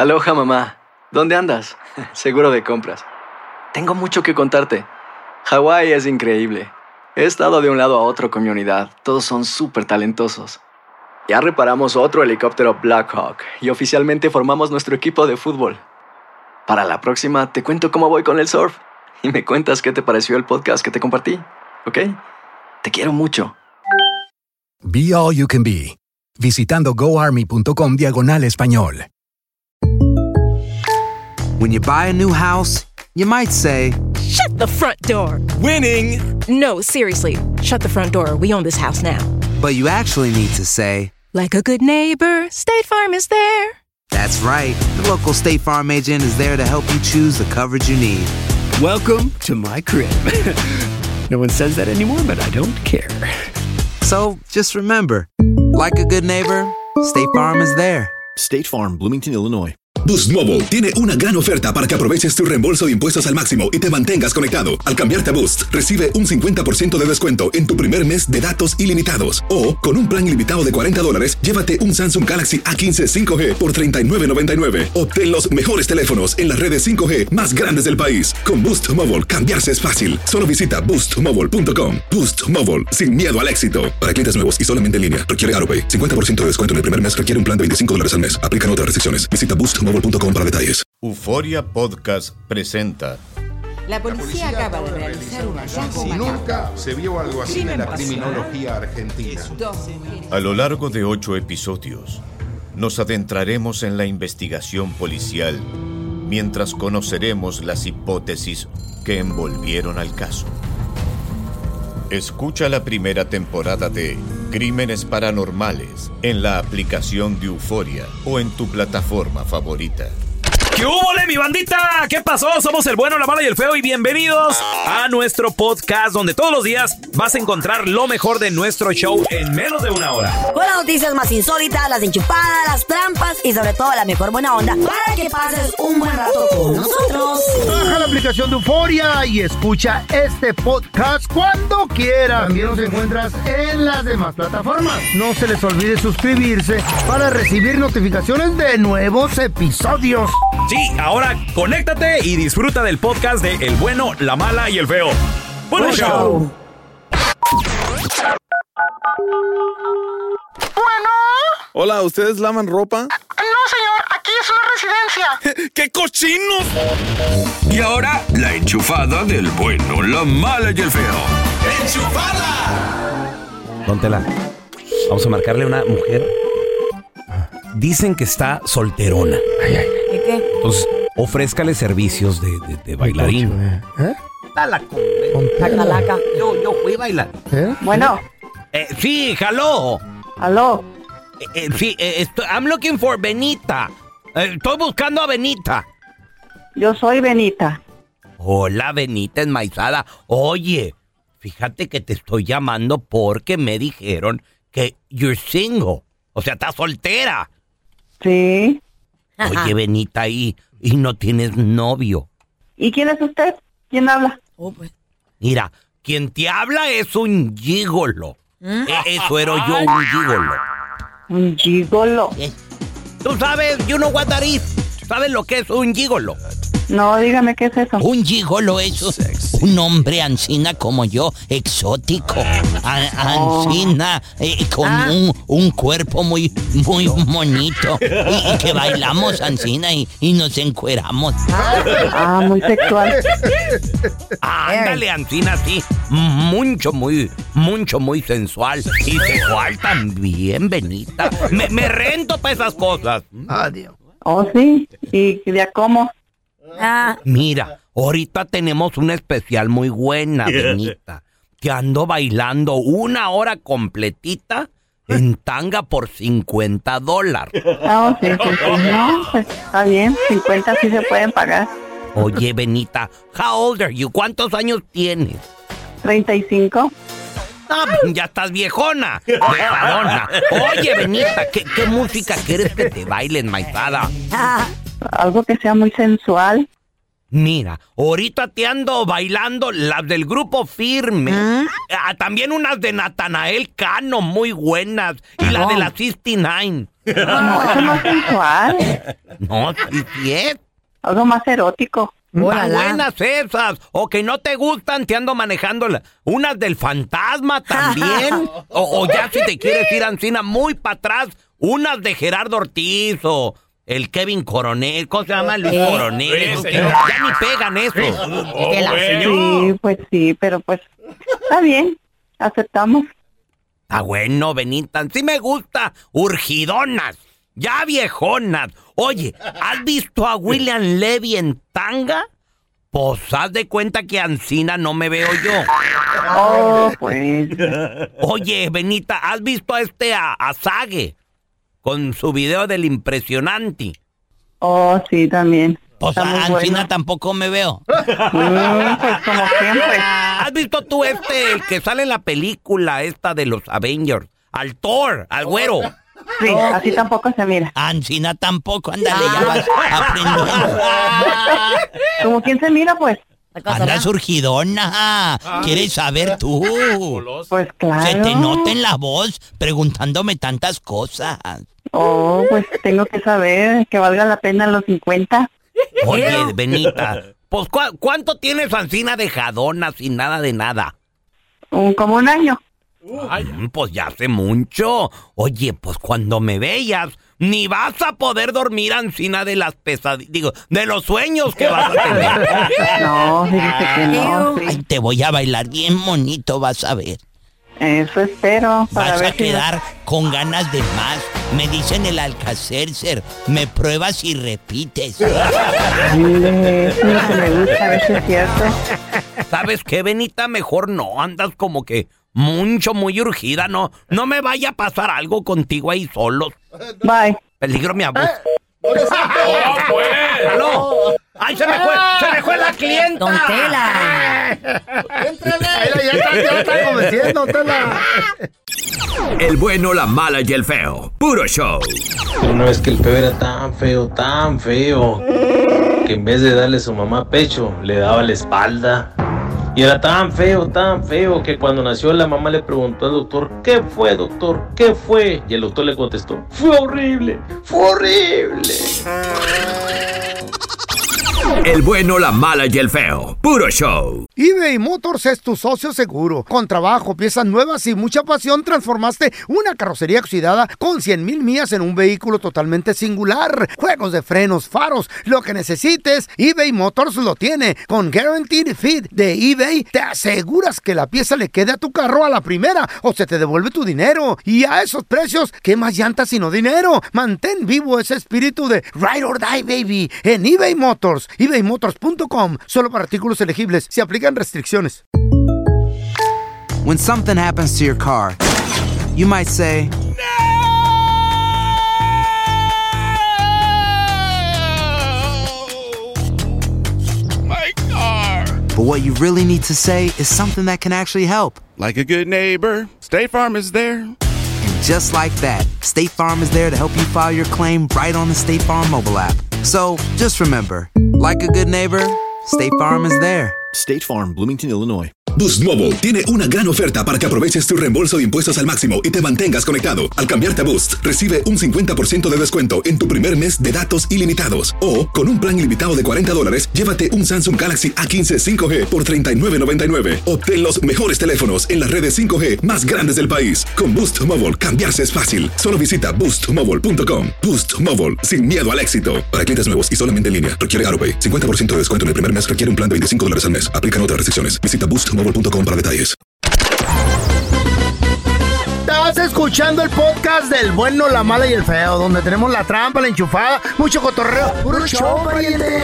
Aloha, mamá. ¿Dónde andas? Seguro de compras. Tengo mucho que contarte. Hawái es increíble. He estado de un lado a otro con mi unidad. Todos son súper talentosos. Ya reparamos otro helicóptero Blackhawk y oficialmente formamos nuestro equipo de fútbol. Para la próxima te cuento cómo voy con el surf y me cuentas qué te pareció el podcast que te compartí, ¿ok? Te quiero mucho. Be All You Can Be, visitando goarmy.com/español. When you buy a new house, you might say, "Shut the front door." Winning! No, seriously. Shut the front door. We own this house now. but you actually need to say, like a good neighbor, State Farm is there. That's right. The local State Farm agent is there to help you choose the coverage you need. Welcome to my crib. No one says that anymore, but I don't care. So just remember, like a good neighbor, State Farm is there. State Farm, Bloomington, Illinois. Boost Mobile tiene una gran oferta para que aproveches tu reembolso de impuestos al máximo y te mantengas conectado. Al cambiarte a Boost, recibe un 50% de descuento en tu primer mes de datos ilimitados. O, con un plan ilimitado de $40, llévate un Samsung Galaxy A15 5G por $39.99. Obtén los mejores teléfonos en las redes 5G más grandes del país. Con Boost Mobile, cambiarse es fácil. Solo visita boostmobile.com. Boost Mobile, sin miedo al éxito. Para clientes nuevos y solamente en línea, requiere AutoPay. 50% de descuento en el primer mes requiere un plan de $25 al mes. Aplican otras restricciones. Visita boostmobile.com para detalles. Euforia Podcast presenta. La policía acaba de realizar un hallazgo macabro. Nunca se vio algo así en la criminología argentina. A lo largo de 8 episodios, nos adentraremos en la investigación policial mientras conoceremos las hipótesis que envolvieron al caso. Escucha la primera temporada de Crímenes Paranormales en la aplicación de Euforia o en tu plataforma favorita. ¿Qué hubo, mi bandita? ¿Qué pasó? Somos el bueno, la mala y el feo y bienvenidos a nuestro podcast donde todos los días vas a encontrar lo mejor de nuestro show en menos de una hora. Con las noticias más insólitas, las enchupadas, las trampas y sobre todo la mejor buena onda para que pases un buen rato con nosotros. Baja la aplicación de Euforia y escucha este podcast cuando quieras. También nos encuentras en las demás plataformas. No se les olvide suscribirse para recibir notificaciones de nuevos episodios. Sí, ahora conéctate y disfruta del podcast de El Bueno, la Mala y el Feo. ¡Buen show! Bueno. Hola, ¿ustedes lavan ropa? No, señor, aquí es una residencia. ¡Qué cochinos! Y ahora, la enchufada del bueno, la mala y el feo. ¡Enchufada! Póntela. Vamos a marcarle a una mujer. Dicen que está solterona. ¿Y qué? Entonces, ofrézcale servicios de bailarín. Calaca. Yo fui a bailar. Bueno. Sí, hello. Aló. Sí, I'm looking for Benita. Estoy buscando a Benita. Yo soy Benita. Hola, Benita enmaizada. Oye, fíjate que te estoy llamando porque me dijeron que you're single. O sea, estás soltera. Sí. Oye, Benita, y no tienes novio. ¿Y quién es usted? ¿Quién habla? Mira, quien te habla es un gigolo. Eso era yo, un gigolo. ¿Un gigolo? Tú sabes, you know what that is. ¿Sabes lo que es un gigolo? No, dígame qué es eso. Un gigolo es un hombre ancina como yo, exótico. Ancina, con un cuerpo muy bonito. Y que bailamos ancina y nos encueramos. Muy sexual. Ándale, ancina, sí. Mucho, muy sensual. Y sexual también, Benita. Me rento para esas cosas. Adiós. Oh, sí. ¿Y de cómo? Mira, ahorita tenemos una especial muy buena, Benita. Que ando bailando 1 hora completita en tanga por $50. Sí. No, pues está bien. 50 sí se pueden pagar. Oye, Benita, how old are you? ¿Cuántos años tienes? 35. Ya estás viejona. Viejadona. Oye, Benita, ¿qué música quieres que te baile enmaizada? Algo que sea muy sensual. Mira, ahorita te ando bailando las del Grupo Firme. También unas de Natanael Cano, muy buenas. Y la de la 69. No, eso no es sensual. No, sí es. Algo más erótico. Muy buenas esas. O que no te gustan, te ando manejando unas del Fantasma también. o ya si te quieres ir, Ancina, muy para atrás, unas de Gerardo Ortiz o el Kevin Coronel. ¿Cómo se llama? Luis Coronel. Ya ni pegan eso. Sí, pues sí, pero pues está bien. Aceptamos. Ah, bueno, Benita, sí me gusta. Urgidonas, ya viejonas. Oye, ¿has visto a William Levy en tanga? Pues haz de cuenta que Ancina no me veo yo. Oh, pues. Oye, Benita, ¿has visto a Sage con su video del impresionante? Oh, sí, también. Pues a Ancina tampoco me veo. Pues como siempre. ¿Has visto tú el que sale en la película esta de los Avengers? Al Thor, al güero. Sí, así tampoco se mira. Ancina tampoco, ándale, ya vas aprendiendo. ¿Cómo quién se mira, pues? Anda surgidona. ¿Quieres saber tú? Pues claro. Se te nota en la voz preguntándome tantas cosas. Oh, pues tengo que saber que valga la pena los 50. Oye, Benita, pues ¿cuánto tienes, Ancina, de jadona sin nada de nada? Como un año. Pues ya hace mucho. Oye, pues cuando me veas, ni vas a poder dormir, Ancina, de las pesadillas, digo, de los sueños que vas a tener. No, fíjate que no. Sí. Ay, te voy a bailar bien bonito, vas a ver. Eso espero. Vas a quedar con ganas de más. Me dicen el Alka-Seltzer. Me pruebas y repites. Sí, eso es lo que me gusta, a ver si es cierto. ¿Sabes qué, Benita? Mejor no. Andas como que muy urgida. No me vaya a pasar algo contigo ahí solos. Bye. Peligro mi abuso. ¡Aló! ¡Ay, se me fue la clienta! ¡Don Tela! Ya está convenciendo, Tela. El bueno, la mala y el feo. Puro show. Una vez que el feo era tan feo, que en vez de darle a su mamá pecho, le daba la espalda. Y era tan feo, que cuando nació la mamá le preguntó al doctor, ¿qué fue, doctor? ¿Qué fue? Y el doctor le contestó, fue horrible. El bueno, la mala y el feo. Puro show. eBay Motors es tu socio seguro. Con trabajo, piezas nuevas y mucha pasión, transformaste una carrocería oxidada con 100,000 millas en un vehículo totalmente singular. Juegos de frenos, faros, lo que necesites, eBay Motors lo tiene. Con Guaranteed Fit de eBay, te aseguras que la pieza le quede a tu carro a la primera o se te devuelve tu dinero. Y a esos precios, ¿qué más llantas sino dinero? Mantén vivo ese espíritu de Ride or Die, baby, en eBay Motors. ebaymotors.com. Solo para artículos elegibles. Se aplican restricciones. When something happens to your car, you might say, My car. but what you really need to say is something that can actually help. Like a good neighbor, State Farm is there. And just like that, State Farm is there to help you file your claim right on the State Farm mobile app. So just remember, like a good neighbor, State Farm is there. State Farm, Bloomington, Illinois. Boost Mobile tiene una gran oferta para que aproveches tu reembolso de impuestos al máximo y te mantengas conectado. Al cambiarte a Boost, recibe un 50% de descuento en tu primer mes de datos ilimitados. O, con un plan ilimitado de $40, llévate un Samsung Galaxy A15 5G por $39.99. Obtén los mejores teléfonos en las redes 5G más grandes del país. Con Boost Mobile, cambiarse es fácil. Solo visita boostmobile.com. Boost Mobile, sin miedo al éxito. Para clientes nuevos y solamente en línea, requiere AroPay. 50% de descuento en el primer mes requiere un plan de $25 al mes. Aplican otras restricciones. Visita boostmobile.com para detalles. Estás escuchando el podcast del bueno, la mala y el feo, donde tenemos la trampa, la enchufada, mucho cotorreo. ¡Puro show, pariente!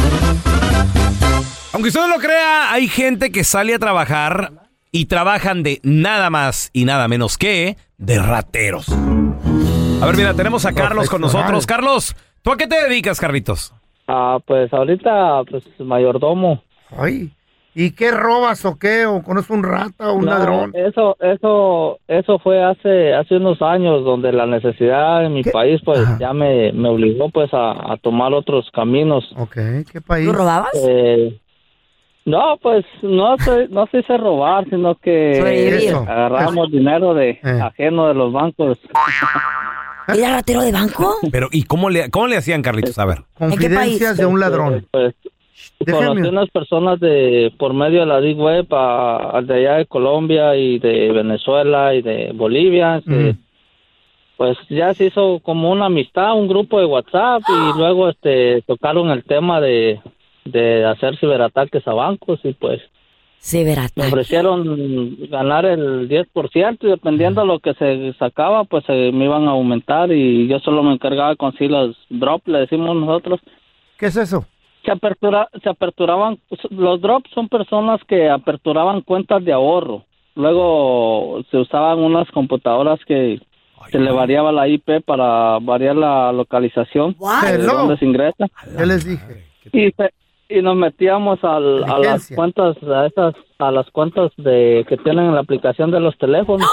Aunque usted no lo crea, hay gente que sale a trabajar y trabajan de nada más y nada menos que de rateros. A ver, mira, tenemos a Carlos con nosotros. Carlos, ¿tú a qué te dedicas, Carlitos? Pues ahorita, mayordomo. Ay. ¿Y qué robas o qué? ¿O conoces un rata o un ladrón? Eso fue hace unos años, donde la necesidad en mi país pues ya me obligó pues a tomar otros caminos. Ok, ¿qué país? ¿Tú robabas? No, pues no se hice robar, sino que agarramos dinero de ajeno de los bancos. ¿Era ratero de banco? Pero, ¿y cómo le hacían, Carlitos? A ver. Confidencias de un ladrón. Pues, conocí unas personas por medio de la Deep Web de allá de Colombia y de Venezuela y de Bolivia. Pues ya se hizo como una amistad, un grupo de WhatsApp, y luego tocaron el tema de hacer ciberataques a bancos, y pues me ofrecieron ganar el 10%, y dependiendo de lo que se sacaba, pues me iban a aumentar, y yo solo me encargaba de conseguir los drops, le decimos nosotros. ¿Qué es eso? Se aperturaban, los drops son personas que aperturaban cuentas de ahorro. Luego se usaban unas computadoras que se le variaba la IP para variar la localización de donde se ingresa. ¿Qué les dije? Y nos metíamos a las cuentas, a las cuentas que tienen en la aplicación de los teléfonos.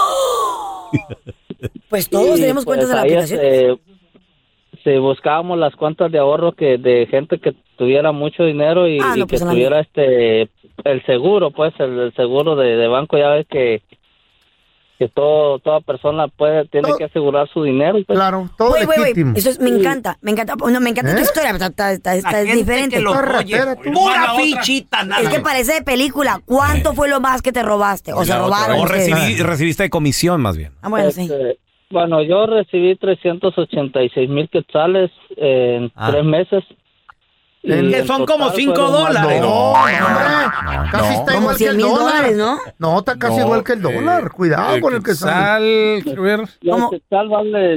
Pues todos tenemos cuentas de la aplicación. Buscábamos las cuentas de ahorro de gente que tuviera mucho dinero y que tuviera el seguro, pues el seguro de banco. Ya ves que toda persona tiene que asegurar su dinero. Pues. Claro, todo legítimo. Eso me encanta. Me encanta tu historia. Está diferente. Pura fichita, nada. Es que parece de película. ¿Cuánto fue lo más que te robaste? O se robaron. O recibiste de comisión, más bien. Bueno, sí. Bueno, yo recibí 386,000 quetzales en 3 meses. Que son como $5. No, casi está igual que el dólar, ¿no? No, está casi igual que el dólar. Cuidado con el quetzal. El quetzal vale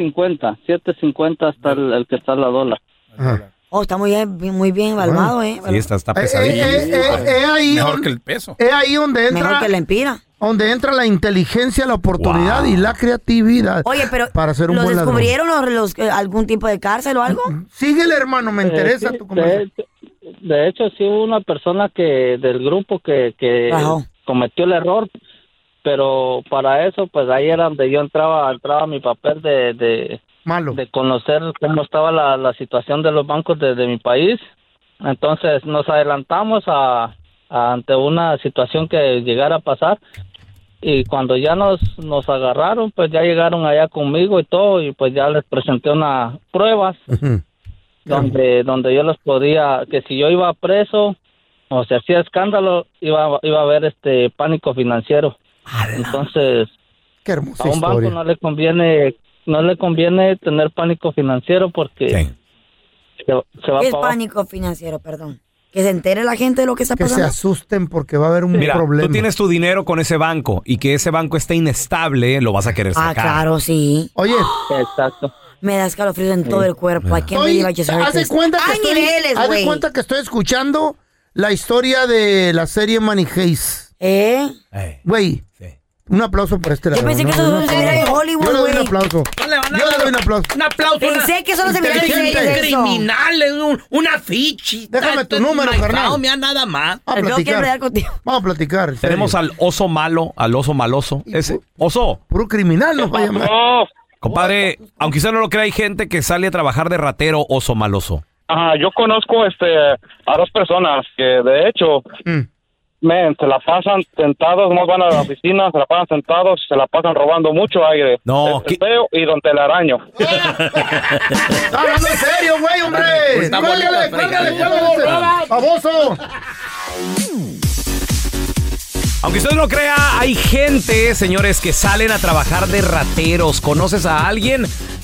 7.50 hasta el quetzal a dólar. Oh, está muy bien evaluado, Sí, está pesadito. Mejor que el peso. Es ahí donde entra. Mejor que la empira. Donde entra la inteligencia, la oportunidad y la creatividad. Oye, pero para ser un ¿los buen descubrieron algún tipo de cárcel o algo? Síguele, hermano, me interesa tu conversación. De hecho, sí hubo una persona del grupo que cometió el error, pero para eso, pues ahí era donde yo entraba mi papel de conocer cómo estaba la situación de los bancos de mi país. Entonces nos adelantamos ante una situación que llegara a pasar, y cuando ya nos agarraron, pues ya llegaron allá conmigo y todo, y pues ya les presenté unas pruebas donde yo les podía, que si yo iba preso o se hacía escándalo, iba a haber pánico financiero. Entonces qué hermosa a un banco historia. no le conviene tener pánico financiero, porque se va ¿Qué es para pánico financiero, perdón? Que se entere la gente de lo que está pasando. Que se asusten porque va a haber un Mira, problema. tú tienes tu dinero con ese banco y que ese banco esté inestable, lo vas a querer sacar. Claro, sí. Oye. Exacto. Me da escalofríos en todo el cuerpo. I can't believe I just heard haz de this. cuenta que Hay niveles, haz de güey. cuenta que estoy escuchando la historia de la serie Money Heist. Güey. Un aplauso por este lado. Yo pensé que eso Un solo se veía en aplauso. Hollywood, Yo le doy un güey. aplauso. Yo le doy un aplauso. Un aplauso. Pensé que solo se veía en Inteligente. eso. Criminales, una fichita. Déjame tu número, carnal. Mira, nada más. Vamos a platicar. Vamos a platicar. Tenemos al oso malo, al oso maloso. Ese oso. Puro criminal nos va a llamar. Compadre, aunque usted no lo crea, hay gente que sale a trabajar de ratero, oso maloso. Ajá, yo conozco a 2 personas que de hecho se la pasan sentados, no van a la oficina, se la pasan sentados, se la pasan robando mucho aire. No, feo y don telaraño. ¡Está hablando en serio, güey, hombre! Está ¡Cuélgale, bonita, cuélgale! ¡Baboso! Aunque usted no lo crea, hay gente, señores, que salen a trabajar de rateros. ¿Conoces a alguien?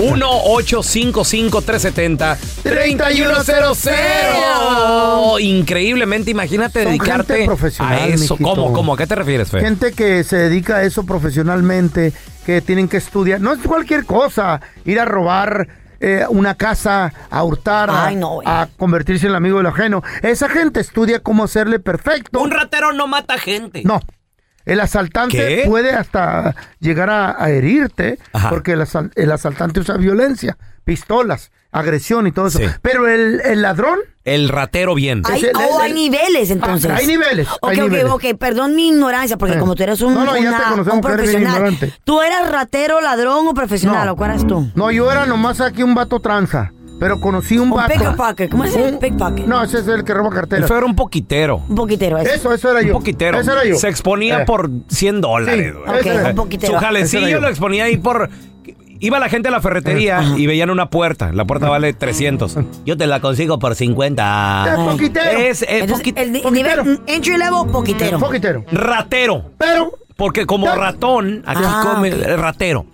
1-855-370-3100. Increíblemente, imagínate Son dedicarte gente profesional, a eso. mijito. ¿Cómo? ¿A qué te refieres, Fe? Gente que se dedica a eso profesionalmente, que tienen que estudiar. No es cualquier cosa ir a robar una casa, a hurtar, a convertirse en el amigo del ajeno. Esa gente estudia cómo hacerle perfecto. Un ratero no mata gente. No. El asaltante puede hasta llegar a herirte, porque el asaltante usa violencia, pistolas, agresión y todo eso. Sí. Pero el ladrón... El ratero bien. Hay niveles, entonces. Hay niveles. Ok, perdón mi ignorancia, porque como tú eres un profesional. ¿Tú eras ratero, ladrón o profesional? ¿O cuál eras tú? No, yo era nomás aquí un vato tranza. Pero conocí un vato. Pickpocket. ¿Cómo es el pickpocket? No, ese es el que roba carteras. Él era un poquitero. Un poquitero, eso era yo. Un poquitero. Eso era yo. Se exponía por $100. Sí, un poquitero. Su jalecillo lo exponía ahí por... Iba la gente a la ferretería y veían una puerta. La puerta vale 300. Yo te la consigo por 50. Es poquitero. El nivel entry level, poquitero. Poquitero. Ratero. Pero... Porque como ratón, aquí come ratero.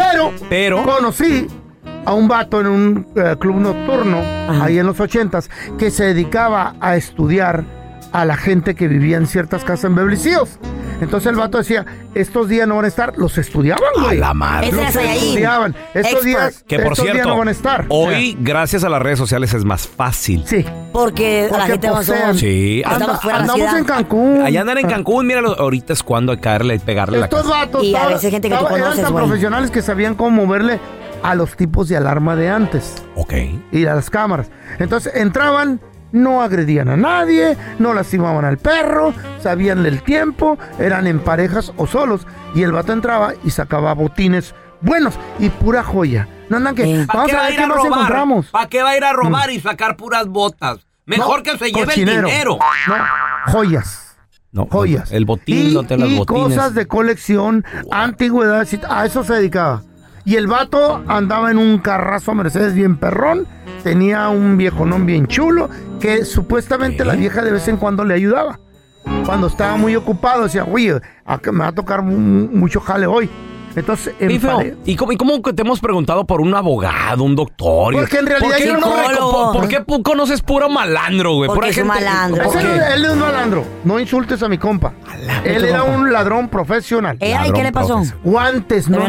Pero conocí a un vato en un club nocturno, ahí en los 80s, que se dedicaba a estudiar a la gente que vivía en ciertas casas en Beverly Hills. Entonces el vato decía, estos días no van a estar, los estudiaban, güey. A la madre. Los estudiaban. Estos días no van a estar. Hoy, gracias a las redes sociales, es más fácil. Sí. Porque la gente posean. Sí. Andamos en Cancún. Allá andan en Cancún, míralo, ahorita es cuando hay que caerle y pegarle la casa. Estos vatos y a veces gente que tú conoces, eran tan profesionales que sabían cómo moverle a los tipos de alarma de antes. Ok. Y a las cámaras. Entonces entraban, no agredían a nadie, no lastimaban al perro, sabían del tiempo, eran en parejas o solos. Y el vato entraba y sacaba botines buenos y pura joya. No andan que... Vamos a ver qué nos encontramos. ¿Para qué va a ir a robar y sacar puras botas? Mejor que se lleve el dinero. No, joyas. No, joyas. El botín, no te las botines. Y cosas de colección, antigüedades, a eso se dedicaba. Y el vato andaba en un carrazo Mercedes bien perrón, tenía un viejonón bien chulo, que supuestamente la vieja de vez en cuando le ayudaba. Cuando estaba muy ocupado, decía, oye, me va a tocar mucho jale hoy. Entonces, ¿Y cómo te hemos preguntado por un abogado, un doctor? Porque en realidad yo no ¿Por qué conoces puro malandro, güey? Porque es un malandro. Él es un malandro. No insultes a mi compa. Él era un ladrón profesional. ¿Y qué le pasó? Guantes, no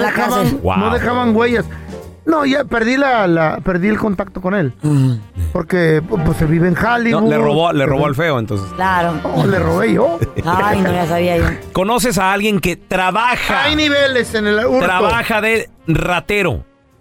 dejaban huellas. No, ya perdí el contacto con él. Porque pues se vive en Hollywood. No, le robó al feo, entonces. Claro. No, le robé yo. Ay, no, ya sabía yo. ¿Conoces a alguien que trabaja? Hay niveles en el hurto. Trabaja de ratero.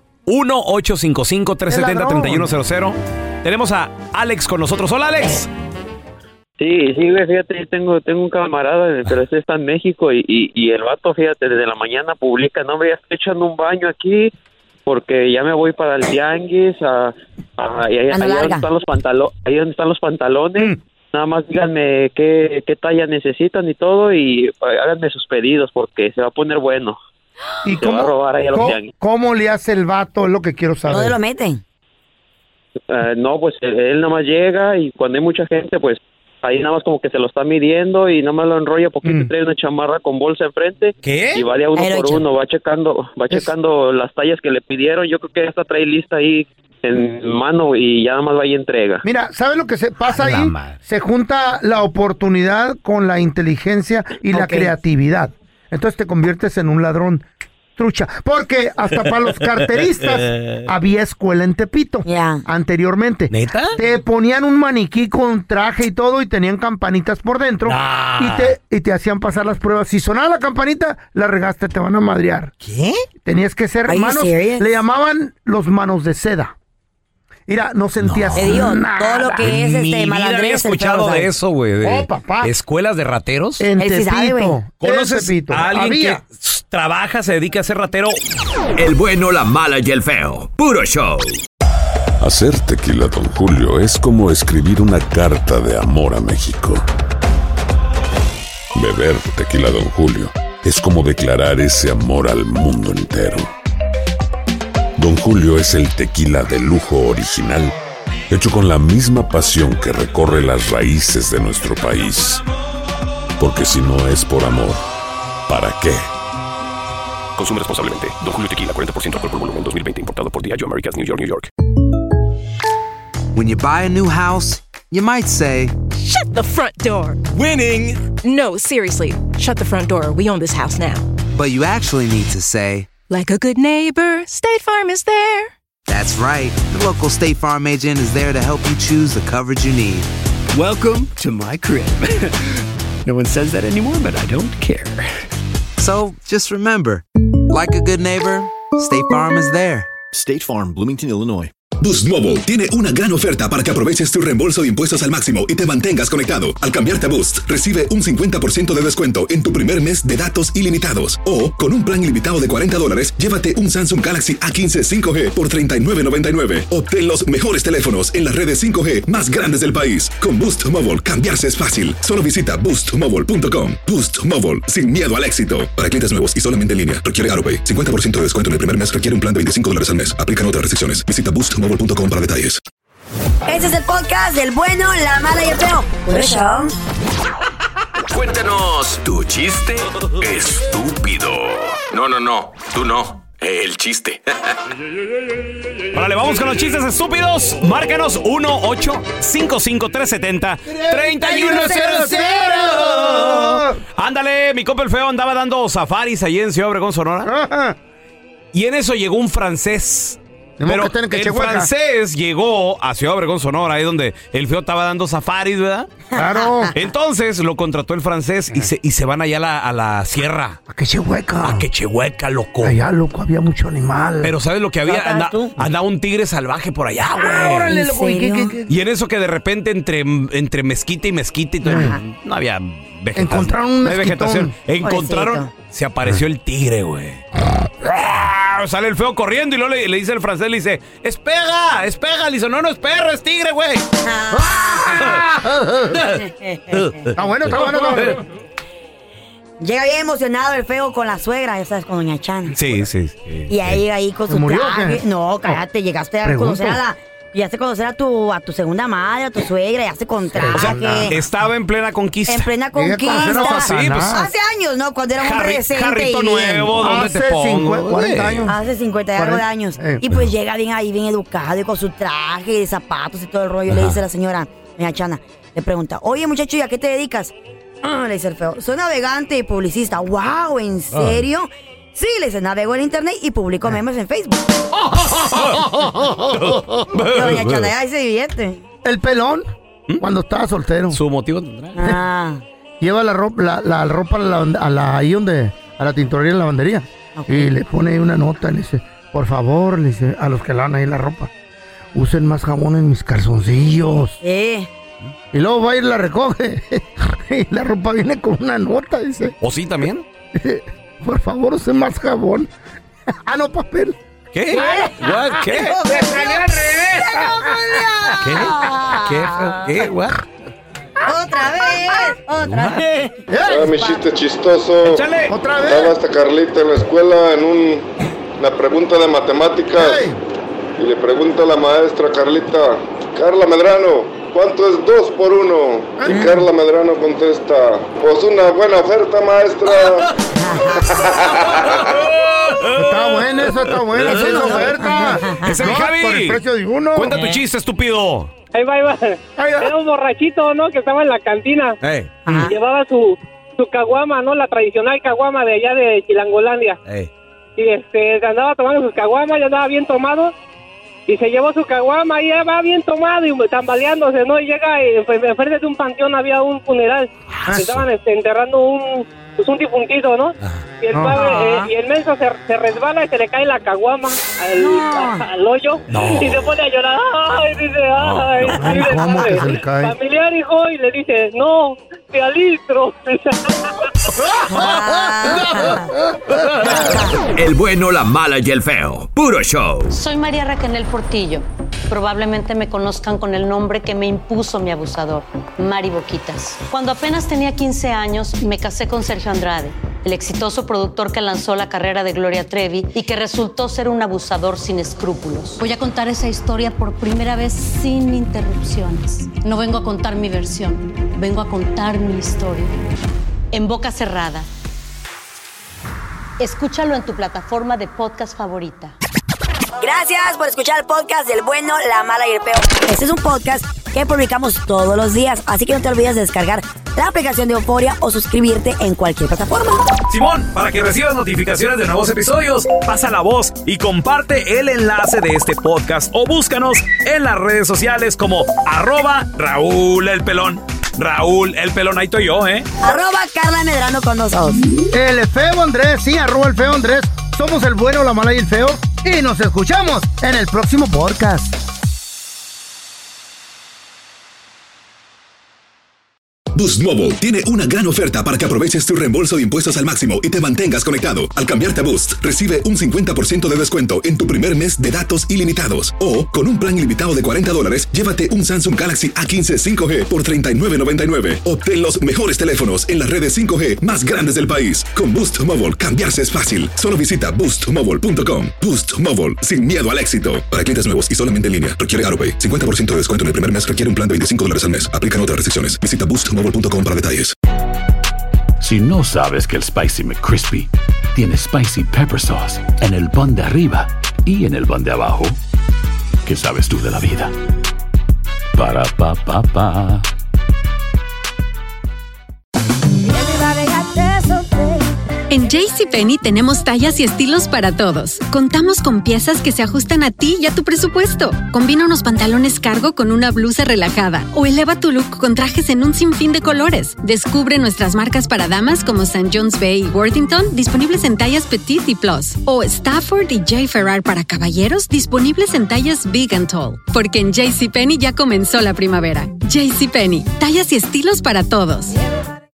1-855-370-3100. Tenemos a Alex con nosotros. Hola, Alex. Sí, güey, fíjate, tengo un camarada, pero este está en México y el vato, fíjate, desde la mañana publica, no, ya estoy echando un baño aquí porque ya me voy para el tianguis, ahí donde están los pantalones, nada más díganme qué talla necesitan y todo y háganme sus pedidos porque se va a poner bueno. ¿Y se va a robar ahí a los tianguis. ¿Cómo le hace el vato? Es lo que quiero saber. ¿Dónde lo meten? No, pues él nada más llega y cuando hay mucha gente, pues ahí nada más como que se lo está midiendo y nada más lo enrolla poquito, trae una chamarra con bolsa enfrente. ¿Qué? Y va de a uno por uno, va checando las tallas que le pidieron. Yo creo que esta trae lista ahí en mano y ya nada más va y entrega. Mira, ¿sabes lo que se pasa ahí? Se junta la oportunidad con la inteligencia y la creatividad. Entonces te conviertes en un ladrón trucha. Porque hasta para los carteristas había escuela en Tepito. Anteriormente. ¿Neta? Te ponían un maniquí con traje y todo y tenían campanitas por dentro. Y te hacían pasar las pruebas. Si sonaba la campanita, la regaste, te van a madrear. ¿Qué? Tenías que ser manos. Le llamaban los manos de seda. Mira, no sentías nada. Todo lo que es malandrés. Había escuchado de eso, güey. Papá. ¿Escuelas de rateros? En Tepito. ¿Conoces a alguien que trabaja, se dedica a ser ratero? El bueno, la mala y el feo. Puro show. Hacer tequila Don Julio es como escribir una carta de amor a México. Beber tequila Don Julio es como declarar ese amor al mundo entero. Don Julio es el tequila de lujo original, hecho con la misma pasión que recorre las raíces de nuestro país. Porque si no es por amor, ¿para qué? Consume responsablemente. Don Julio Tequila, 40% alcohol por volumen, 2020. Importado por Diageo Americas, New York, New York. When you buy a new house, you might say, "Shut the front door." Winning! No, seriously. Shut the front door. We own this house now. But you actually need to say, like a good neighbor, State Farm is there. That's right. The local State Farm agent is there to help you choose the coverage you need. Welcome to my crib. No one says that anymore, but I don't care. So, just remember, like a good neighbor, State Farm is there. State Farm, Bloomington, Illinois. Boost Mobile tiene una gran oferta para que aproveches tu reembolso de impuestos al máximo y te mantengas conectado. Al cambiarte a Boost, recibe un 50% de descuento en tu primer mes de datos ilimitados. O, con un plan ilimitado de $40, llévate un Samsung Galaxy A15 5G por $39.99. Obtén los mejores teléfonos en las redes 5G más grandes del país. Con Boost Mobile, cambiarse es fácil. Solo visita boostmobile.com. Boost Mobile, sin miedo al éxito. Para clientes nuevos y solamente en línea, requiere AutoPay. 50% de descuento en el primer mes requiere un plan de $25 al mes. Aplican otras restricciones. Visita boostmobile.com para detalles. Este es el podcast del bueno, la mala y el feo. Por eso. Cuéntanos tu chiste estúpido. No, tú no. El chiste. Órale, vamos con los chistes estúpidos. Márcanos 1-855-370-3100. Ándale, mi compa el feo andaba dando safaris allí en Ciudad Obregón, Sonora. Y en eso llegó un francés. Pero el francés llegó a Ciudad Obregón, Sonora, ahí donde el feo estaba dando safaris, ¿verdad? Claro. Entonces lo contrató el francés y se van allá a la sierra. A Quechehueca, loco. Allá, loco, había mucho animal. Pero ¿sabes lo que había? Andaba un tigre salvaje por allá, güey. Órale, loco. ¿Qué? Y en eso que de repente entre mezquita y no había vegetación. Encontraron un vegetación. Se apareció el tigre, güey. Sale el feo corriendo y luego le dice el francés, le dice, ¡espega! Le dice, no es perro, es tigre, güey. Está bueno. Llega bien emocionado el feo con la suegra, ya sabes, con doña Chana. Sí. Y ahí con su traje. No, cállate, llegaste a conocer a tu segunda madre, a tu suegra, ya se con traje. O sea, estaba en plena conquista. En plena conquista. Sí, pues, hace años, ¿no? Cuando era un hombre decente. Carrito nuevo, ¿dónde te pongo? 40 años. Hace 50 y algo de años. Y pues llega bien educado y con su traje y zapatos y todo el rollo. Le dice la señora, doña Chana, le pregunta, oye muchacho, ¿y a qué te dedicas? Le dice el feo, soy navegante y publicista. ¡Wow! ¿En serio? Sí, le dice, navego en internet y publico memes en Facebook. Doña Chana ya se divierte. El pelón, cuando estaba soltero. Su motivo tendrá. Lleva la ropa a la tintorería en la lavandería. Okay. Y le pone ahí una nota, le dice, por favor, le dice, a los que lavan ahí la ropa, usen más jabón en mis calzoncillos. Y luego va y la recoge. Y la ropa viene con una nota, dice. ¿O sí también? Por favor, use más jabón. No, papel. ¿Qué? ¿Qué? ¡Se salió al revés! ¿Qué? ¿What? ¡Otra vez! Mi chiste chistoso. ¡Échale! ¡Otra vez! Estaba esta Carlita en la escuela en una pregunta de matemáticas. Y le pregunta a la maestra Carlita, Carla Medrano, ¿cuánto es 2 por 1? Y Carla Medrano contesta, pues una buena oferta, maestra. Está buena, esa está buena, esa es oferta. Ese es Javi. Por el precio de uno. Cuenta tu chiste, estúpido. Ahí va. Era un borrachito, ¿no? Que estaba en la cantina. Y llevaba su caguama, ¿no? La tradicional caguama de allá de Chilangolandia. Y andaba tomando sus caguamas, ya andaba bien tomado. Y se llevó su caguama y ya va bien tomado y tambaleándose, ¿no? Y llega y enfrente de un panteón había un funeral. Estaban enterrando un difuntito, ¿no? Y el menso se resbala y se le cae la caguama al hoyo. Y se pone a llorar. Dice, ¿cómo que se le cae? Familiar, hijo, y le dice, no, te alistro. El bueno, la mala y el feo. Puro show. Soy María Raquel Portillo. Probablemente me conozcan con el nombre que me impuso mi abusador, Mari Boquitas. Cuando apenas tenía 15 años, me casé con Sergio Andrade, el exitoso productor que lanzó la carrera de Gloria Trevi y que resultó ser un abusador sin escrúpulos. Voy a contar esa historia por primera vez sin interrupciones. No vengo a contar mi versión, vengo a contar mi historia. En boca cerrada. Escúchalo en tu plataforma de podcast favorita. Gracias por escuchar el podcast del bueno, la mala y el feo. Este es un podcast que publicamos todos los días, así que no te olvides de descargar la aplicación de Euforia o suscribirte en cualquier plataforma. Simón, para que recibas notificaciones de nuevos episodios, pasa la voz y comparte el enlace de este podcast o búscanos en las redes sociales como @Raúl el Pelón. Raúl el Pelón, ahí estoy yo, @Carla Medrano con nosotros. El feo Andrés, sí, @el feo Andrés. Somos el bueno, la mala y el feo. Y nos escuchamos en el próximo podcast. Boost Mobile tiene una gran oferta para que aproveches tu reembolso de impuestos al máximo y te mantengas conectado. Al cambiarte a Boost, recibe un 50% de descuento en tu primer mes de datos ilimitados. O, con un plan ilimitado de $40, llévate un Samsung Galaxy A15 5G por $39.99. Obtén los mejores teléfonos en las redes 5G más grandes del país. Con Boost Mobile, cambiarse es fácil. Solo visita boostmobile.com. Boost Mobile, sin miedo al éxito. Para clientes nuevos y solamente en línea, requiere AutoPay. 50% de descuento en el primer mes requiere un plan de $25 al mes. Aplican otras restricciones. Visita boostmobile.com para detalles. Si no sabes que el Spicy McCrispy tiene Spicy Pepper Sauce en el pan de arriba y en el pan de abajo, ¿qué sabes tú de la vida? Para, pa, pa, pa. En JCPenney tenemos tallas y estilos para todos. Contamos con piezas que se ajustan a ti y a tu presupuesto. Combina unos pantalones cargo con una blusa relajada o eleva tu look con trajes en un sinfín de colores. Descubre nuestras marcas para damas como St. John's Bay y Worthington, disponibles en tallas Petite y Plus. O Stafford y J. Ferrar para caballeros, disponibles en tallas Big and Tall. Porque en JCPenney ya comenzó la primavera. JCPenney, tallas y estilos para todos.